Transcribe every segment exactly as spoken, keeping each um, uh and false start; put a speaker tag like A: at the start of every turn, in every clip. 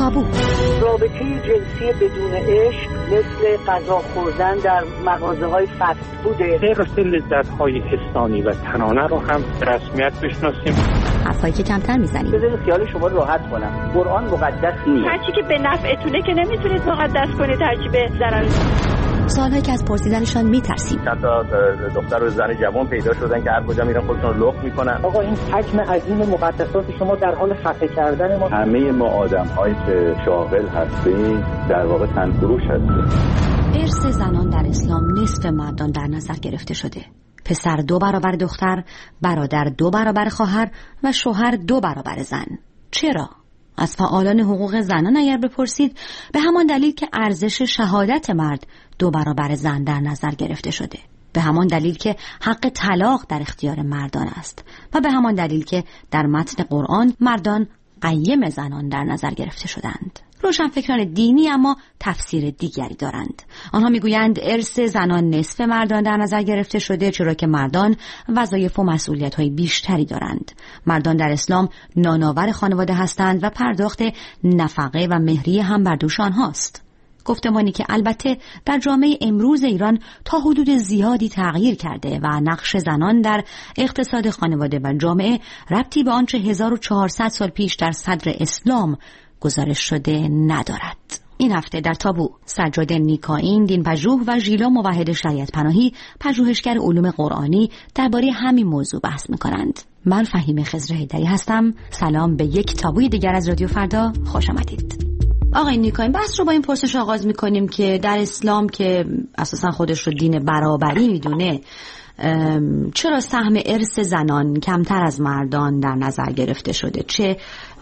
A: تابو.
B: رابطه جنسی بدون عشق مثل غذا خوردن در مغازه‌های فست فوده.
C: غیر لذت‌های حسانی و تنانه رو هم به رسمیت بشناسیم.
A: حرفایی که کمتر میزنیم.
B: بذارید خیال شما راحت کنم. قرآن مقدس نیست.
D: هرچی که به نفعتونه که نمیتونید مقدس کنید، هرچی به ضرر.
A: سوالایی که از پرسیدنشان میترسیم.
E: چند تا دختر و زن جوان پیدا شدن که هر کجا میرن خودشون رو لخت میکنن.
B: آقا این حجم عظیم مقدسات شما در حال خفه کردن ما.
E: همه ما آدم‌هایی که شاغل هستیم در واقع تنفروش هستیم.
A: ارث زنان در اسلام نصف مردان در نظر گرفته شده. پسر دو برابر دختر، برادر دو برابر خواهر و شوهر دو برابر زن. چرا؟ از فعالان حقوق زنان اگر بپرسید، به همان دلیل که ارزش شهادت مرد دو برابر زن در نظر گرفته شده، به همان دلیل که حق طلاق در اختیار مردان است و به همان دلیل که در متن قرآن مردان قیم زنان در نظر گرفته شدند. روشنفکران دینی اما تفسیر دیگری دارند. آنها میگویند ارث زنان نصف مردان در نظر گرفته شده، چرا که مردان وظایف و مسئولیت‌های بیشتری دارند. مردان در اسلام نانآور خانواده هستند و پرداخت نفقه و مهریه هم بر دوش آنهاست. گفتمانی که البته در جامعه امروز ایران تا حدود زیادی تغییر کرده و نقش زنان در اقتصاد خانواده و جامعه ربطی به آنچه هزار و چهارصد سال پیش در صدر اسلام گزارش شده ندارد. این هفته در تابو سجاد نیکاین، دینپژوه و ژیلا موحد شریعت پناهی، پژوهشگر علوم قرآنی، درباره همین موضوع بحث می‌کنند. من فهیم خضر حیدری هستم. سلام به یک تابوی دیگر از رادیو فردا، خوش آمدید. آقای نیکاین، بحث رو با این پرسش آغاز می‌کنیم که در اسلام که اساساً خودش رو دین برابری می‌دونه، چرا سهم ارث زنان کمتر از مردان در نظر گرفته شده؟ چه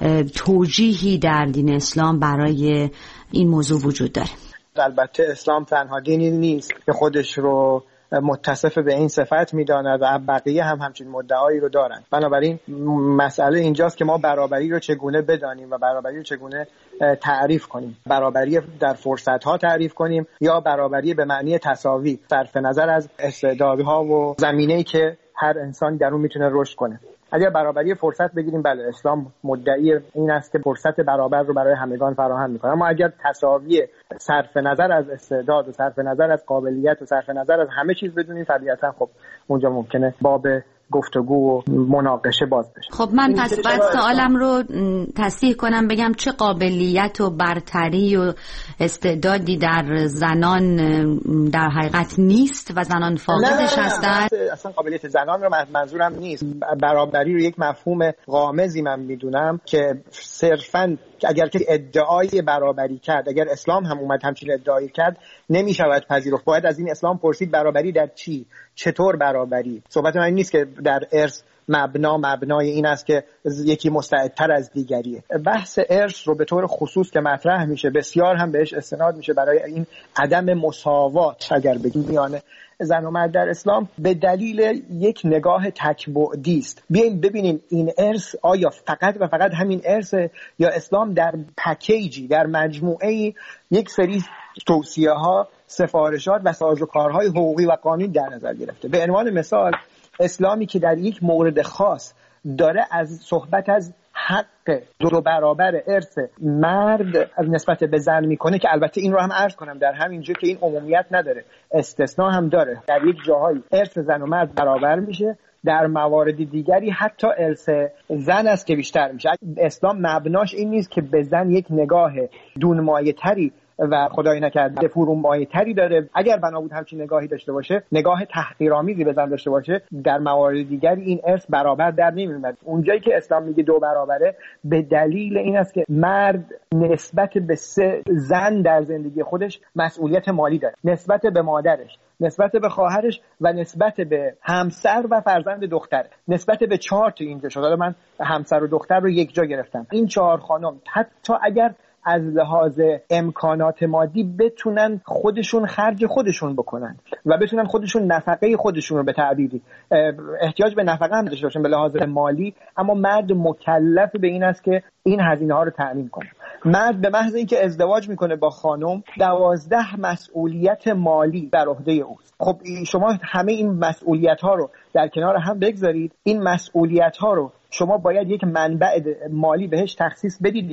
A: توجیهی در دین اسلام برای این موضوع وجود داره؟
F: البته اسلام تنها دینی نیست که خودش رو متصف به این صفت میداند و بقیه هم همچین مدعایی رو دارن. بنابراین مسئله اینجاست که ما برابری رو چگونه بدانیم و برابری رو چگونه تعریف کنیم. برابری در فرصت‌ها تعریف کنیم یا برابری به معنی تساوی، صرف نظر از استعدادها و زمینه‌ای که هر انسان در اون میتونه رشد کنه. اگر برابری فرصت بگیریم، بله اسلام مدعی این است که فرصت برابر رو برای همگان فراهم میکنه. اما اگر تساوی صرف نظر از استعداد و صرف نظر از قابلیت و صرف نظر از همه چیز بدونیم، طبیعتا خب اونجا ممکنه باب گفتگو و مناقشه باز بشه.
A: خب من پس باید سوالم رو تصحیح کنم، بگم چه قابلیت و برتری و استعدادی در زنان در حقیقت نیست و زنان فاقدش هستند؟
F: اصلا قابلیت زنان رو منظورم نیست. برابری رو یک مفهوم غامضی من میدونم که صرفاً اگر که ادعای برابری کرد، اگر اسلام هم اومد همچین ادعایی کرد، نمیشود پذیرفت. باید از این اسلام پرسید برابری در چی؟ چطور برابری؟ صحبت من نیست که در ارث مبنا مبنای این است که یکی مستعدتر از دیگریه. بحث ارث رو به طور خصوص که مطرح میشه بسیار هم بهش استناد میشه برای این عدم مساوات اگر بگیم میان زن و مرد در اسلام به دلیل یک نگاه تک‌بعدی است. بیاین ببینیم این ارث آیا فقط و فقط همین ارث یا اسلام در پکیجی، در مجموعه یک سری توصیه‌ها، سفارشات و سازوکارهای حقوقی و قانونی در نظر گرفته. به عنوان مثال اسلامی که در یک مورد خاص داره از صحبت از حق دو برابر ارث مرد از نسبت به زن میکنه، که البته این رو هم عرض کنم در همین جا که این عمومیت نداره، استثناء هم داره. در یک جاهای ارث زن و مرد برابر میشه، در موارد دیگری حتی ارث زن است که بیشتر میشه. اسلام مبناش این نیست که به زن یک نگاه دونمایه تری و خدای نکرده فرومایه تری داره. اگر بنا بود همچین نگاهی داشته باشه، نگاه تحقیرآمیزی به زن داشته باشه، در موارد دیگری این ارث برابر در نمیاد. اونجایی که اسلام میگه دو برابره، به دلیل این است که مرد نسبت به سه زن در زندگی خودش مسئولیت مالی داره، نسبت به مادرش، نسبت به خواهرش و نسبت به همسر و فرزند دختر. نسبت به چهار تا اینجا شد. حالا من همسر و دختر رو یک جا گرفتم. این چهار خانم حتی اگر از لحاظ امکانات مادی بتونن خودشون خرج خودشون بکنن و بتونن خودشون نفقه خودشون رو به تعبیری احتیاج به نفقه هم داشته باشن به لحاظ مالی، اما مرد مکلف به این است که این هزینه ها رو تأمین کنه. مرد به محض اینکه ازدواج میکنه با خانم، دوازده مسئولیت مالی بر عهده اوست. خب شما همه این مسئولیت ها رو در کنار هم بگذارید، این مسئولیت ها رو شما باید یک منبع مالی بهش تخصیص بدید یا نه؟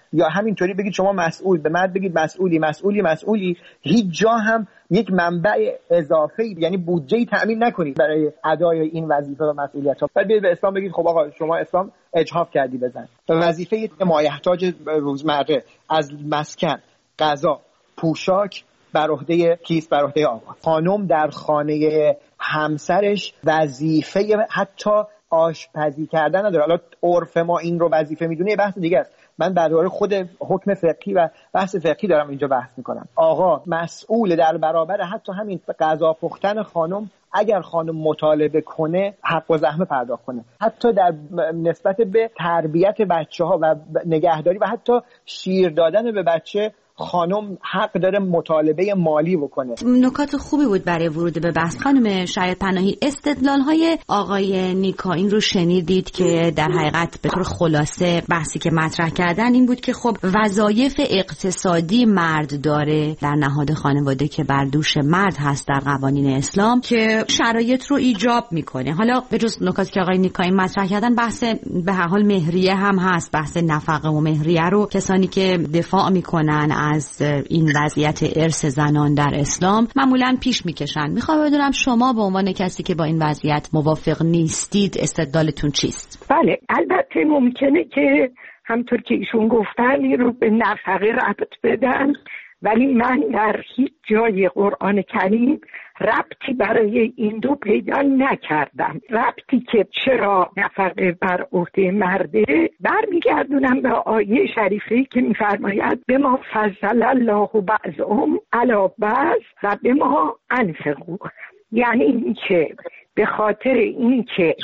F: یا همینطوری بگید شما مسئول، به مرد بگید مسئولی مسئولی مسئولی، هیچ جا هم یک منبع اضافه یعنی بودجه‌ای تأمین نکنید برای ادای این وظیفه و مسئولیت‌ها. بعد بیاید به اسلام بگید خب آقا شما اسلام اجحاف کردی بزن. وظیفه مایحتاج روزمره از مسکن، غذا، پوشاک بر عهده کیست؟ بر عهده آقا. خانم در خانه همسرش وظیفه حتی آشپزی کردن نداره. حالا عرف ما این رو وظیفه میدونه، بحث دیگه است. من درباره خود حکم فقهی و بحث فقهی دارم اینجا بحث میکنم. آقا مسئول در برابر حتی همین غذا پختن خانم، اگر خانم مطالبه کنه حق و زحمه پرداخت کنه، حتی در نسبت به تربیت بچه ها و نگهداری و حتی شیر دادن به بچه خانم حق داره مطالبه مالی بکنه.
A: نکات خوبی بود برای ورود به بحث. خانم شهید پناهی، استدلال های آقای نیکا این رو شنیدید که در حقیقت به طور خلاصه بحثی که مطرح کردن این بود که خب وظایف اقتصادی مرد داره در نهاد خانواده که بر دوش مرد هست در قوانین اسلام که شرایط رو ایجاب میکنه. حالا به جز نکاتی که آقای نیکا این مطرح کردن، بحث به هر حال مهریه هم هست، بحث نفقه و مهریه رو کسانی که دفاع میکنن از این وضعیت ارث زنان در اسلام معمولاً پیش میکشن. میخوام بدونم شما به عنوان کسی که با این وضعیت موافق نیستید استدلالتون چیست؟
G: بله، البته ممکنه که همطور که ایشون گفتن این رو به نفقه ربط بدن، ولی من در هیچ جای قرآن کریم ربطی برای این دو پیدا نکردم. ربطی که چرا نفقه بر عهده مرده برمیگردونم به آیه شریفه که میفرماید به ما فضل الله بعضهم علی بعض و به ما انفقوا، یعنی این که به خاطر اینکه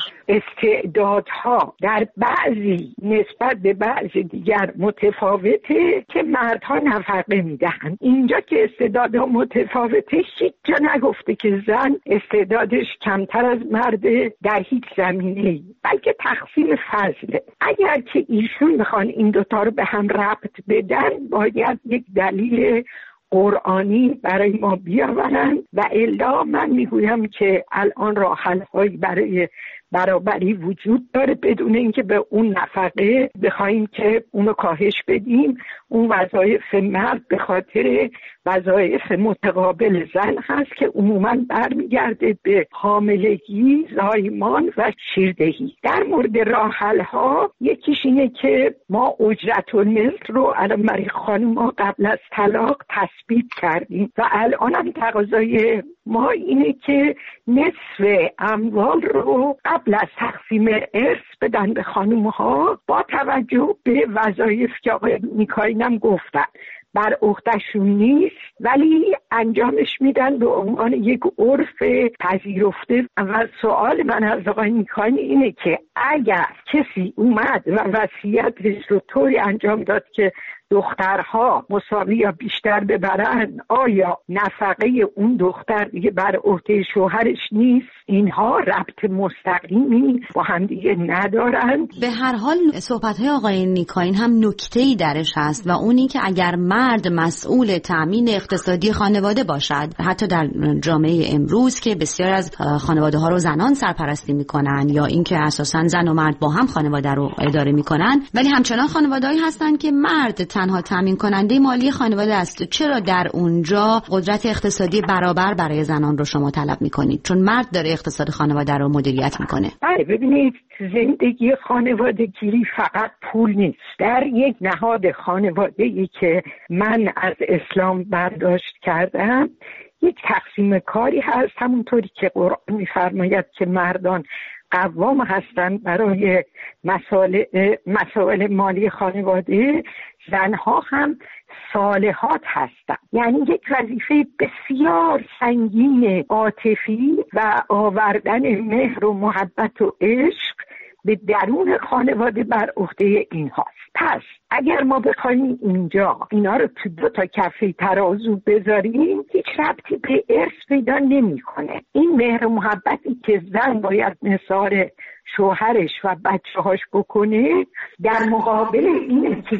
G: استعدادها در بعضی نسبت به بعض دیگر متفاوته که مردها نفقه میدهند. اینجا که استعدادها متفاوته هیچ جا نگفته که زن استعدادش کمتر از مرده در هیچ زمینه‌ای، بلکه تقسیم فضله. اگر که ایشون میخوان این دوتا رو به هم ربط بدن باید یک دلیل قرآنی برای ما بیاورن و الا من میگویم که الان راه حل‌هایی برای برابری وجود داره بدون اینکه به اون نفقه بخوایم که اونو کاهش بدیم. اون وظایف مرد به خاطر وظایف متقابل زن هست که عموماً برمیگرده به حاملگی، زایمان و شیردهی. در مورد راه حل‌ها یکیش اینه که ما اجرت المثل رو الان برای خانم‌ها قبل از طلاق تثبیت کردیم و الان هم تقاضای ما اینه که نصف اموال رو قبل از تقسیم ارث بدن به خانم‌ها با توجه به وظایف که آقای نیکاین هم گفتن بر عهده‌شون نیست ولی انجامش میدن به عنوان یک عرف پذیرفته. و سوال من از آقای نیکاین اینه که اگر کسی اومد و وصیتش رو طوری انجام داد که دخترها مساوی یا بیشتر ببرن، آیا نفقه اون دختر دیگه بر عهده شوهرش نیست؟ اینها ربط مستقیمی با هم دیگه ندارن.
A: به هر حال صحبت‌های آقای نیکاین هم نکته‌ای درش هست و اون این که اگر مرد مسئول تامین اقتصادی خانواده باشد، حتی در جامعه امروز که بسیار از خانواده‌ها رو زنان سرپرستی می‌کنن یا اینکه اساساً زن و مرد با هم خانواده رو اداره می‌کنن، ولی همچنان خانواده‌ای هستن که مرد تنها تامین کننده مالی خانواده است. چرا در اونجا قدرت اقتصادی برابر برای زنان رو شما طلب میکنید؟ چون مرد داره اقتصاد خانواده رو مدیریت میکنه.
G: بله، ببینید زندگی خانوادگی فقط پول نیست. در یک نهاد خانواده‌ای که من از اسلام برداشت کردم یک تقسیم کاری هست، همونطوری که قرآن میفرماید که مردان قوام هستند برای مسائل مسائل مالی خانواده، زنها هم صالحات هستند. یعنی یک وظیفه بسیار سنگین عاطفی و آوردن مهر و محبت و عشق به درون خانواده بر عهده اینهاست. پس اگر ما بخوایم اینجا اینا رو تو دو تا کفه ترازو بذاریم هیچ ربطی به ارث پیدا نمی‌کنه. این مهر و محبتی که زن باید نثار شوهرش و بچه‌هاش بکنه در مقابل اینه که هیچ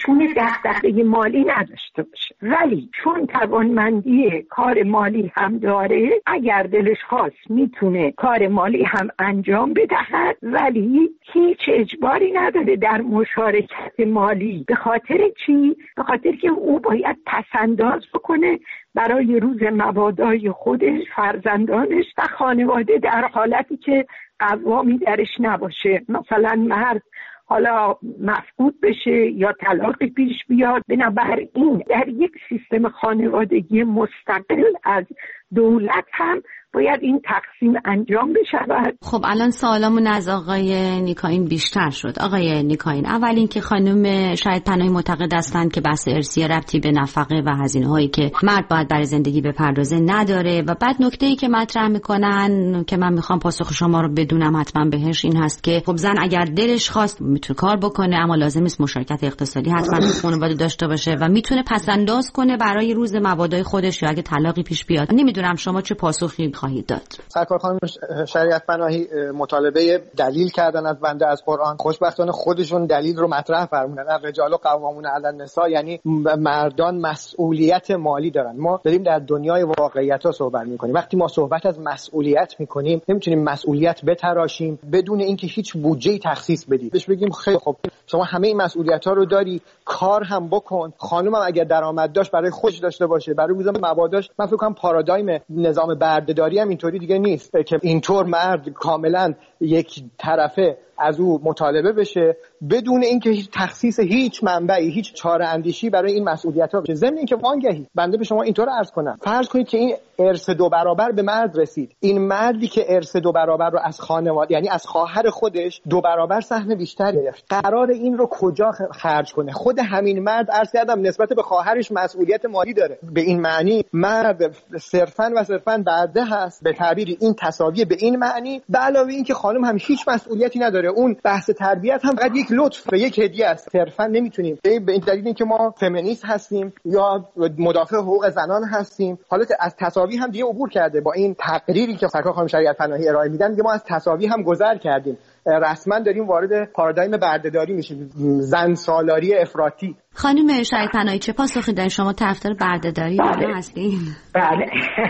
G: میتونه دغدغه مالی نداشته باشه، ولی چون توانمندی کار مالی هم داره، اگر دلش خواست میتونه کار مالی هم انجام بدهد، ولی هیچ اجباری نداره در مشارکت مالی. به خاطر چی؟ به خاطر که او باید پسنداز بکنه برای روز مبادای خودش، فرزندانش و خانواده، در حالتی که قوامی درش نباشه. مثلا مرد حالا مفقود بشه یا طلاق پیش بیاد، بنابراین در یک سیستم خانوادگی مستقل از دولت هم باید این تقسیم انجام بشود.
A: خب الان سوالمون از آقای نیکاین بیشتر شد. آقای نیکاین، اول این که خانم شاید پناهی معتقد هستند که بحث ارثی ربطی به نفقه و هزینه هایی که مرد باید برای زندگی بپردازه نداره، و بعد نکته‌ای که مطرح میکنن که من میخوام پاسخ شما رو بدونم حتما بهش، این هست که خب زن اگر دلش خواست میتونه کار بکنه، اما لازم نیست مشارکت اقتصادی حتما خانواده داشته باشه و میتونه پسنداز کنه برای روز مبادای خودش یا اگه طلاقی پیش بیاد. نمیدونم شما چه پاسخی خواهید داد؟
F: سرکار خانم شریعت پناهی مطالبه دلیل کردن از بنده از قرآن. خوشبختانه خودشون دلیل رو مطرح فرمودن. الرجال قوامون علی النساء، یعنی مردان مسئولیت مالی دارن. ما داریم در دنیای واقعیت‌ها صحبت می‌کنیم. وقتی ما صحبت از مسئولیت می‌کنیم، نمی‌تونیم مسئولیت بتراشیم بدون اینکه هیچ بودجه‌ای تخصیص بدیم. بهش بگیم خیلی خب شما همه این مسئولیت‌ها رو داری، کار هم بکن. خانم هم اگر درآمد داشت برای خودش داشته باشه، برای روز مباداش. من فکر کنم پارادایم نظام بردهداری هم اینطوری دیگه نیست که اینطور مرد کاملا یک طرفه از او مطالبه بشه بدون اینکه هیچ تخصیص هیچ منبعی، هیچ چاره اندیشی برای این مسئولیت‌ها بشه. ضمن اینکه وانگهی بنده به شما اینطور عرض کنم، فرض کنید که این ارث دو برابر به مرد رسید. این مردی که ارث دو برابر رو از خانواده، یعنی از خواهر خودش، دو برابر سهم بیشتر گرفت، قرار این رو کجا خرج کنه؟ خود همین مرد عرض کردم نسبت به خواهرش مسئولیت مالی داره. به این معنی مرد صرفاً و صرفاً برده هست. به تعبیر این تساوی به این معنی، به علاوه این که خانم هم هیچ مسئولیتی نداره. اون بحث تربیت هم فقط یک لطف و یک هدیه است. صرفاً نمیتونیم به این دلیل اینکه ما فمینیست هستیم یا مدافع حقوق زنان هستیم، حالت از تساوی هم دیگه عبور کرده. با این تقریری که سرکار خانم شریعت پناهی ارائه میدن دیگه ما از تساوی هم گذر کردیم. رسما داریم وارد پارادایم بردهداری میشیم، زن سالاری افراطی.
A: خانم شریعت پناهی چه پاسخی دارین؟ شما طرفدار بردهداری
G: بله.
A: هستین؟
G: بله.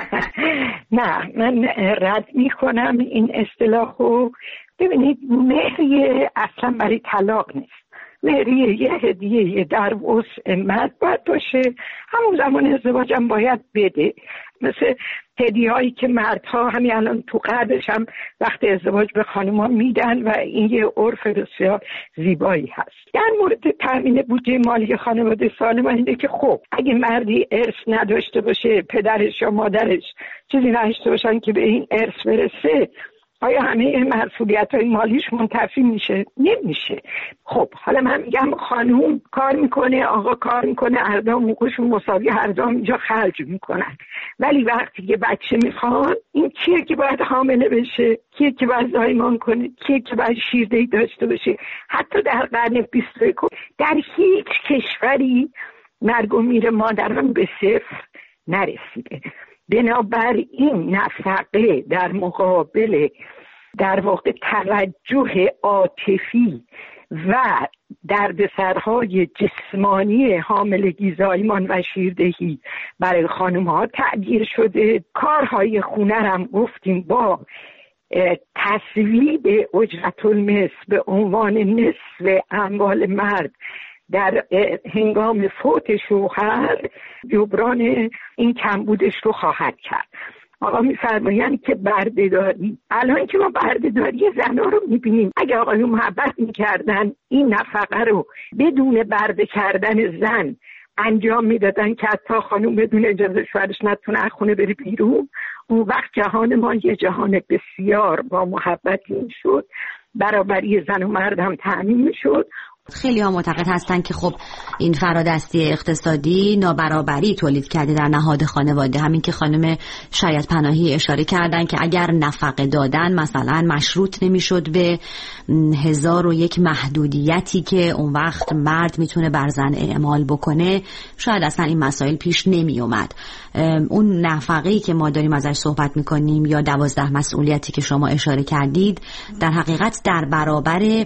G: نه، من رد میکنم این اصطلاحو. ببینید، مهریه اصلا برای طلاق نیست. مهریه یه هدیه در وسع مرد باید باشه، همون زمان ازدواجم باید بده. مثل هدیه هایی که مردها همین الان تو غربش هم وقت ازدواج به خانم‌ها میدن و این یه عرف بسیار زیبایی هست. در مورد تامین بودجه مالی خانواده سالم اینه که خب اگه مردی ارث نداشته باشه، پدرش یا مادرش چیزی نداشته باشن که به این ارث برسه، آیا همه مسئولیت‌های مالیش منتفی میشه؟ نمیشه. خب حالا من میگم خانوم کار میکنه، آقا کار میکنه، اردام حقوقشون مساوی، هر دام اینجا خرج میکنن. ولی وقتی که بچه میخوان، این کیه که باید حامله بشه؟ کیه که باید زایمان کنه؟ کیه که باید شیردهی داشته باشه؟ حتی در قرن بیست و یکم در هیچ کشوری مرگ و میر مادران به صفر نرسیده. بنابراین نفقه در مقابل در واقع توجه عاطفی و دردسرهای جسمانی حاملگی، زایمان و شیردهی برای خانم‌ها تعبیر شده. کارهای خونه هم گفتیم با تصویب اجرت المثل به عنوان نصف اموال مرد در هنگام فوت شوهر جبران این کمبودش رو خواهد کرد. آقا می‌فرمایند که بردهداری، الان که ما بردهداری زن‌ها رو می‌بینیم، اگه آقایون محبت می‌کردن این نفقه رو بدون برده کردن زن انجام میدادن که حتی خانوم بدون اجازه شوهرش نتونه از خونه بره بیرون، اون وقت جهان ما یه جهان بسیار با محبتی می‌شد، برابری زن و مرد هم تأمین می‌شد.
A: خیلی ها معتقد هستن که خب این فرادستی اقتصادی نابرابری تولید کرده در نهاد خانواده. همین که خانم شریعت پناهی اشاره کردن که اگر نفقه دادن مثلا مشروط نمیشد به هزار و یک محدودیتی که اون وقت مرد میتونه بر زن اعمال بکنه، شاید اصلا این مسائل پیش نمی اومد. اون نفقه‌ای که ما داریم ازش صحبت میکنیم یا دوازده مسئولیتی که شما اشاره کردید، در حقیقت در برابر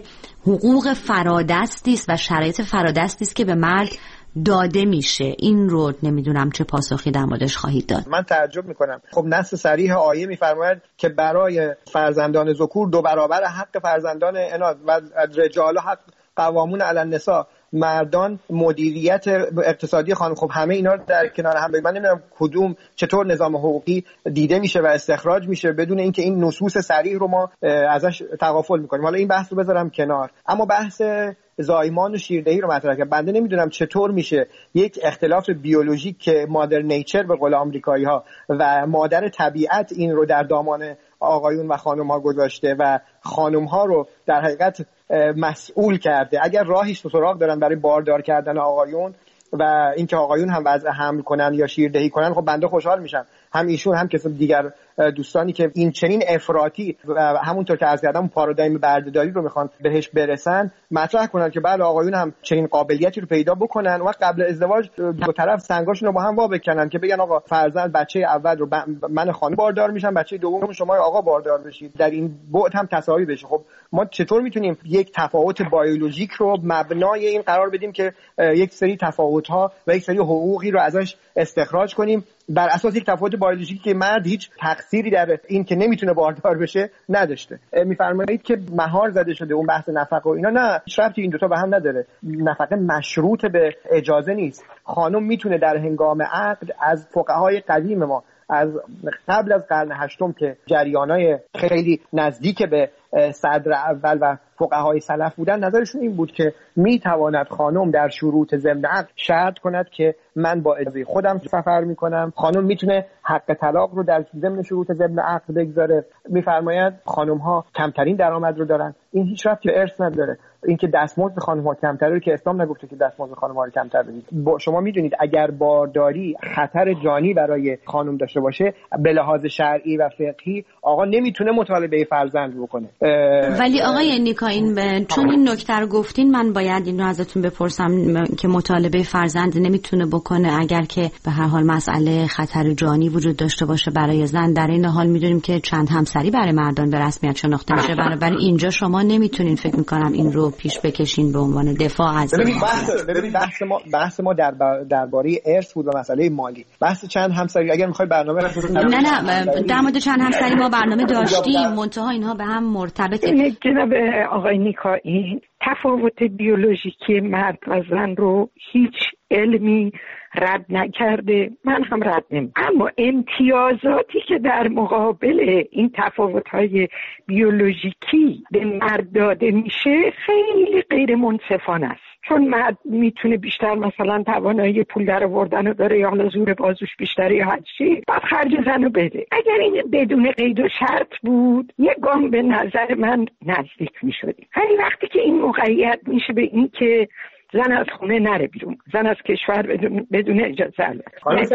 A: حقوق فرادستی است و شرایط فرادستی است که به مرد داده میشه. این رو نمیدونم چه پاسخی در موردش خواهید داد.
F: من تعجب میکنم. خب نص صریح آیه میفرماید که برای فرزندان ذکور دو برابر حق فرزندان اناث و رجال حق قوامون علی النساء، مردان مدیریت اقتصادی خانم. خب همه اینا رو در کنار هم بگیم. من نمیدونم کدوم چطور نظام حقوقی دیده میشه و استخراج میشه بدون اینکه این نصوص صریح رو ما ازش تغافل میکنیم. حالا این بحث رو بذارم کنار، اما بحث زایمان و شیردهی رو مطرح کردم. بنده نمیدونم چطور میشه یک اختلاف بیولوژیک که مادر نیچر به قول آمریکایی ها و مادر طبیعت این رو در دامان آقایون و خانم ها گذاشته و خانم ها رو در حقیقت مسئول کرده. اگر راهی سراغ دارن برای باردار کردن آقایون و اینکه آقایون هم وضع حمل کنن یا شیردهی کنن، خب بنده خوشحال میشم، هم ایشون هم کسی دیگر دوستانی که این چنین افراطی و همونطور که عرض کردم پارادایم بردهداری رو میخوان بهش برسن مطرح کنن که بله آقایون هم چنین قابلیتی رو پیدا بکنن و قبل ازدواج دو طرف سنگاشون رو با هم وا بکنن که بگن آقا فرزند بچه اول رو من خانم باردار میشم، بچه دوم شما آقا باردار بشید، در این بعد هم تساوی بشه. خب ما چطور میتونیم یک تفاوت بیولوژیک رو مبنای این قرار بدیم که یک سری تفاوت‌ها و یک سری حقوقی رو ازش استخراج کنیم بر اساس یک تفاوت بیولوژیکی که مرد هیچ تقصیری در این که نمیتونه باردار بشه نداشته؟ میفرمایید که مهار زده شده اون بحث نفقه و اینا، نه، هیچ ربطی این دوتا به هم نداره. نفقه مشروط به اجازه نیست. خانم میتونه در هنگام عقد از فقهای قدیم ما از قبل از قرن هشتم که جریانای خیلی نزدیک به صدر اول و فقهای سلف بودن، نظرشون این بود که میتواند خانم در شروط ضمن عقد شرط کند که من با اجازه خودم سفر میکنم. خانم میتونه حق طلاق رو در ضمن شروط ضمن عقد بگذاره. میفرماید خانم ها کمترین درآمد رو دارن. این هیچ ربطی به ارث نداره. اینکه دستمزد خانم ها کمتره که اسلام نگفته که دستمزد خانم ها رو کمتر بدید. شما میدونید اگر بارداری خطر جانی برای خانم داشته باشه به لحاظ شرعی و فقهی آقا نمیتونه مطالبه فرزند بکنه.
A: ولی آقای نیکا این ب... چون این نکته رو گفتین من باید این رو ازتون بپرسم که مطالبه فرزند نمیتونه بکنه اگر که به هر حال مسئله خطر جانی وجود داشته باشه برای زن. در این حال میدونیم که چند همسری برای مردان به رسمیت شناخته میشه، بنابراین اینجا شما نمیتونین فکر میکنم این رو پیش بکشین به عنوان دفاع از
F: ببینید بحث ببینید بحث ما بحث ما در درباره ارث بود و مسئله مالی. بحث چند همسری اگر میخوای برنامه
A: نه نه در مورد چند همسری ما برنامه داشتیم، منتها اینها به هم مرتبطه.
G: جناب آقای نیکا، این تفاوت بیولوژیکی مرد و زن رو هیچ علمی رد نکرده، من هم رد نمی. اما امتیازاتی که در مقابل این تفاوت‌های بیولوژیکی به مرد داده میشه خیلی غیر منصفانه است. چون مرد میتونه بیشتر مثلا توانایی پول در آوردن رو داره یا حالا زور بازوش بیشتره یا هر چی، بعد خرج زن رو بده. اگر این بدون قید و شرط بود یک گام به نظر من نزدیک میشدیم. ولی وقتی که این مقید میشه به این که زن از خونه نره بیرون، زن از کشور بدون بدون اجازه نره.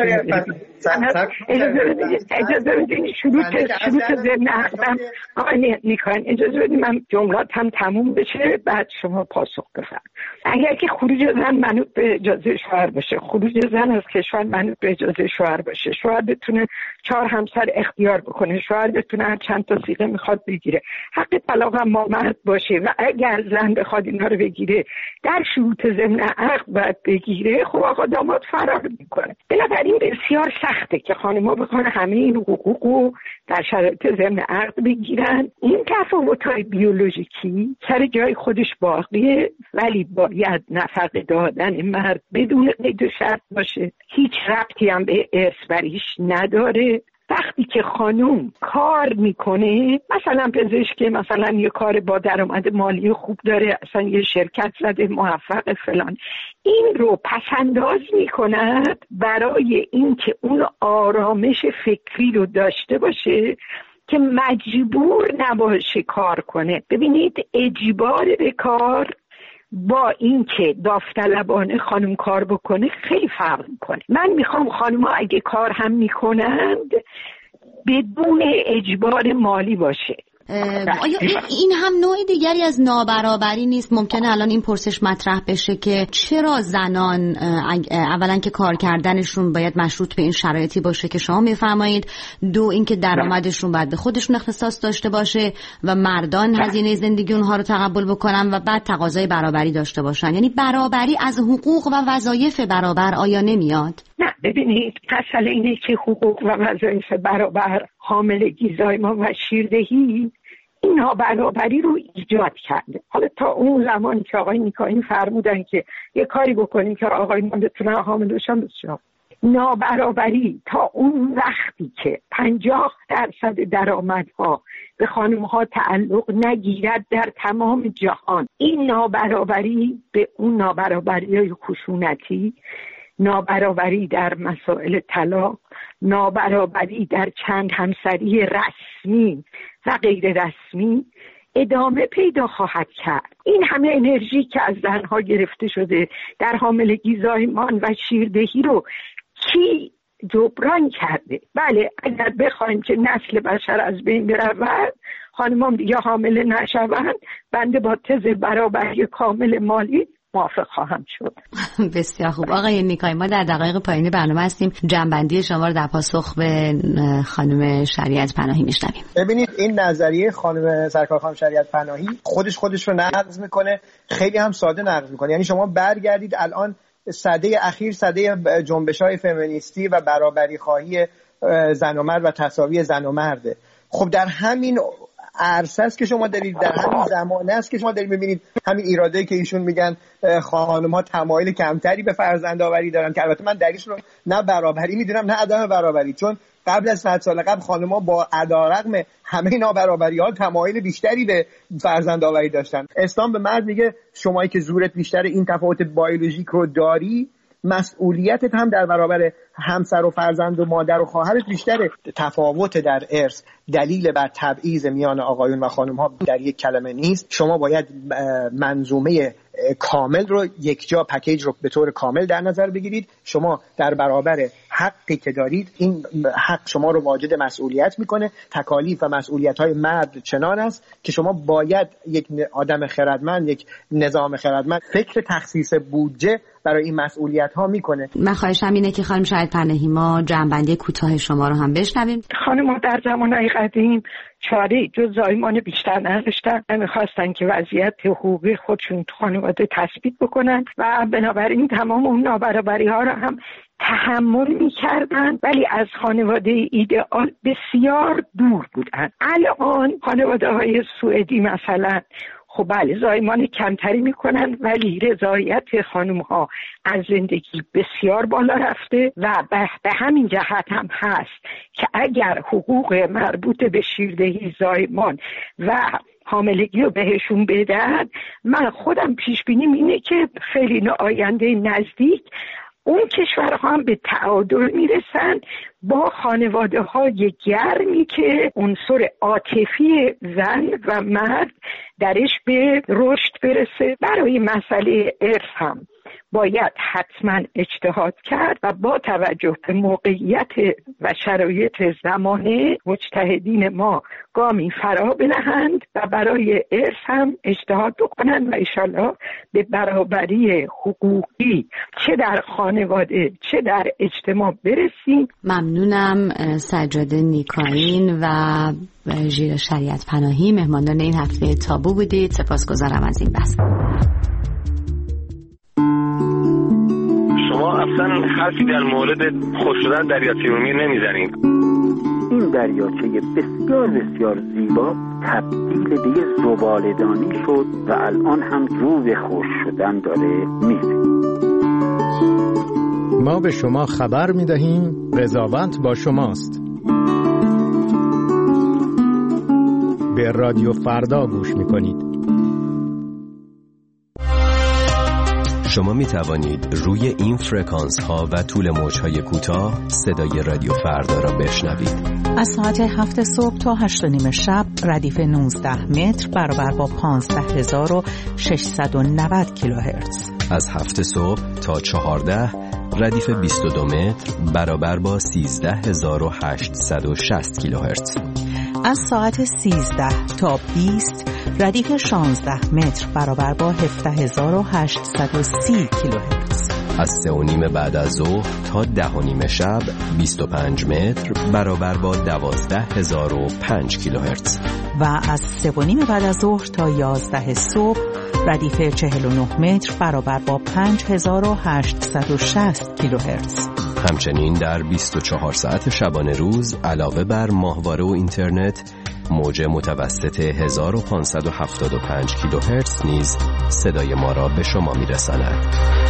G: اجازه بدین شروط شروط ضمن عقدم آقای نیکان اجازه بدین من جملات هم تموم بشه بعد شما پاسخ بفرمایید. اگر که خروج زن منوط به اجازه شوهر باشه، خروج زن از کشور منوط به اجازه شوهر باشه، شوهر بتونه چهار همسر اختیار بکنه، شوهر بتونه هر چند تا صیغه میخواد بگیره، حق طلاق هم مامرد باشه و اگر زن بخواد اینا رو بگیره در شروط ضمن عقد باید بگیره، خب آقا داماد فرار میکنه. بنابراین بسیار سخته که خانم‌ها بخوان همه این حقوقو در شرایط ضمن عقد بگیرن. این تفاوت‌های بیولوژیکی سر جای خودش باقیه، ولی باید نفقه دادن مرد بدون قید و شرط باشه. هیچ ربطی هم به ارث بریش نداره. وقتی که خانوم کار میکنه، مثلا پزشک مثلا یه کار با درآمد مالی خوب داره، اصلا یه شرکت زده موفق فلان، این رو پسنداز میکند برای اینکه اون آرامش فکری رو داشته باشه که مجبور نباشه کار کنه. ببینید اجبار به کار با اینکه داوطلبانه خانم کار بکنه خیلی فرق میکنه. من میخوام خانم ها اگه کار هم میکنند بدون اجبار مالی باشه.
A: آیا این هم نوع دیگری از نابرابری نیست؟ ممکنه الان این پرسش مطرح بشه که چرا زنان اولا که کار کردنشون باید مشروط به این شرایطی باشه که شما میفرمایید، دو اینکه درآمدشون باید به خودشون اختصاص داشته باشه و مردان هزینه زندگی اونها رو تقبل بکنن و بعد تقاضای برابری داشته باشن. یعنی برابری از حقوق و وظایف برابر آیا نمیاد؟
G: نه ببینید، مسئله اینه که حقوق و وظایف برابر، حاملگی، زایمان و شیردهی این نابرابری رو ایجاد کرده. حالا تا اون زمانی که آقای نیکاین فرمودن که یه کاری بکنیم که آقایون بتونن حامل بشن، بسیار نابرابری تا اون وقتی که پنجاه درصد درآمدها به خانم‌ها تعلق نگیرد در تمام جهان، این نابرابری به اون نابرابری‌های خشونتی، نابرابری در مسائل طلاق، نابرابری در چند همسری رسمی و غیر رسمی ادامه پیدا خواهد کرد. این همه انرژی که از زنها گرفته شده در حاملگی، زایمان و شیردهی رو کی جبران کرده؟ بله، اگر بخوایم که نسل بشر از بین برود، خانمان دیگه حامله نشوند، بنده با تز برابری کامل مالی موافق خواهم شد.
A: بسیار خوب آقای نیکای، ما در دقایق پایانی برنامه هستیم. جنبندی شما رو در پاسخ به خانم شریعت پناهی میشنویم.
F: ببینید، این نظریه خانم سرکار خانم شریعت پناهی خودش خودش رو نقض میکنه، خیلی هم ساده نقض میکنه. یعنی شما برگردید الان سده اخیر، سده جنبش‌های فمینیستی و برابری خواهی زن و مرد و تساوی زن و مرده. خب در همین عرصه است که شما دارید، در همین زمانه است که شما دارید می‌بینید همین ایرادایی که ایشون میگن خانم‌ها تمایل کمتری به فرزندآوری دارن، که البته من دلیلش رو نه برابری میدونم نه عدم برابری، چون قبل از صد سال قبل خانم‌ها با علیرغم همه نابرابری‌ها تمایل بیشتری به فرزندآوری داشتن. اسلام به مرد میگه شمایی که زورت بیشتر این تفاوت بیولوژیک رو داری، مسئولیتت هم در برابر همسر و فرزند و مادر و خواهرت بیشتره. تفاوت در ارث دلیل بر تبعیض میان آقایون و خانم‌ها در یک کلمه نیست. شما باید منظومه کامل رو، یک جا پکیج رو به طور کامل در نظر بگیرید. شما در برابر حقی که دارید، این حق شما رو واجد مسئولیت میکنه. تکالیف و مسئولیت‌های مرد چنان است که شما باید یک آدم خردمند، یک نظام خردمند فکر تخصیص بودجه برای این مسئولیت‌ها میکنه.
A: من خواهشم اینه که خانم شریعت پناهی ما جنبندی کوتاه شما رو هم بشنویم.
G: خانم‌ها در زمانهای قدیم چاره جز زایمان بیشتر نداشتن، نمیخواستن که وضعیت حقوقی خودشون تو خانواده تثبیت بکنن و بنابراین تمام اون نابرابری ها رو هم تحمل میکردن، ولی از خانواده ایدئال بسیار دور بودن. الان خانواده های سوئدی مثلا خب بله زایمان کمتری میکنن، ولی رضایت خانم ها از زندگی بسیار بالا رفته و به همین جهت هم هست که اگر حقوق مربوط به شیردهی، زایمان و حاملگی رو بهشون بدن، من خودم پیش بینیم اینه که خیلی آینده نزدیک اون کشورها هم به تعادل میرسن با خانواده های گرمی که عنصر عاطفی زن و مرد درش به رشد برسه. برای مسئله ارث هم باید حتما اجتهاد کرد و با توجه به موقعیت و شرایط زمانه مجتهدین ما گامی فرا بنهند و برای ارث هم اجتهاد بکنند و انشالله به برابری حقوقی چه در خانواده چه در اجتماع برسیم.
A: ممنونم سجاده نیکاین و ژیر شریعت پناهی مهماندار این هفته تابو بودید. سپاسگزارم از این بحث.
C: شما اصلا حرفی در مورد خوش شدن دریاچه ارومیه نمیزنید.
H: این دریاچه بسیار بسیار زیبا تبدیل به یه زباله‌دانی شد و الان هم رو به خوش شدن داره میره.
I: ما به شما خبر میدهیم قضاوت با شماست. به رادیو فردا گوش میکنید.
J: شما می توانید روی این فرکانس ها و طول موج های کوتاه صدای رادیو فردا را بشنوید.
K: از ساعت هفت صبح تا هشت و نیم شب ردیف نوزده متر برابر با پانزده هزار و ششصد و نود کیلوهرتز.
J: از هفت صبح تا چهارده ردیف بیست و دو متر برابر با سیزده هزار و هشتصد و شصت کیلوهرتز.
K: از ساعت سیزده تا بیست ردیف شانزده متر برابر با هفده هزار و هشتصد و سی کیلوهرتز.
J: از سه و نیم بعد از ظهر تا ده و نیم شب بیست و پنج متر برابر با دوازده هزار و پنج کیلوهرتز.
K: و از سه و نیم بعد از ظهر تا یازده صبح ردیف چهل و نه متر برابر با پنج هزار و هشتصد و شصت کیلوهرتز.
J: همچنین در بیست و چهار ساعت شبانه روز علاوه بر ماهواره و اینترنت، موج متوسط هزار و پانصد و هفتاد و پنج کیلوهرتز نیز صدای ما را به شما می‌رساند.